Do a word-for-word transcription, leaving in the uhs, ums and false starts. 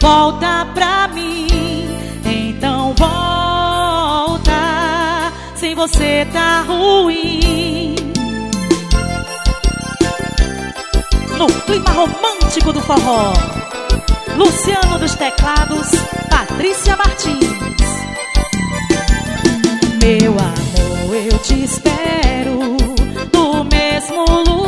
volta pra mim. Então volta, sem você tá ruim. No clima romântico do forró, Luciano dos teclados, Patrícia Martins. Meu amor, eu te espero no mesmo lugar.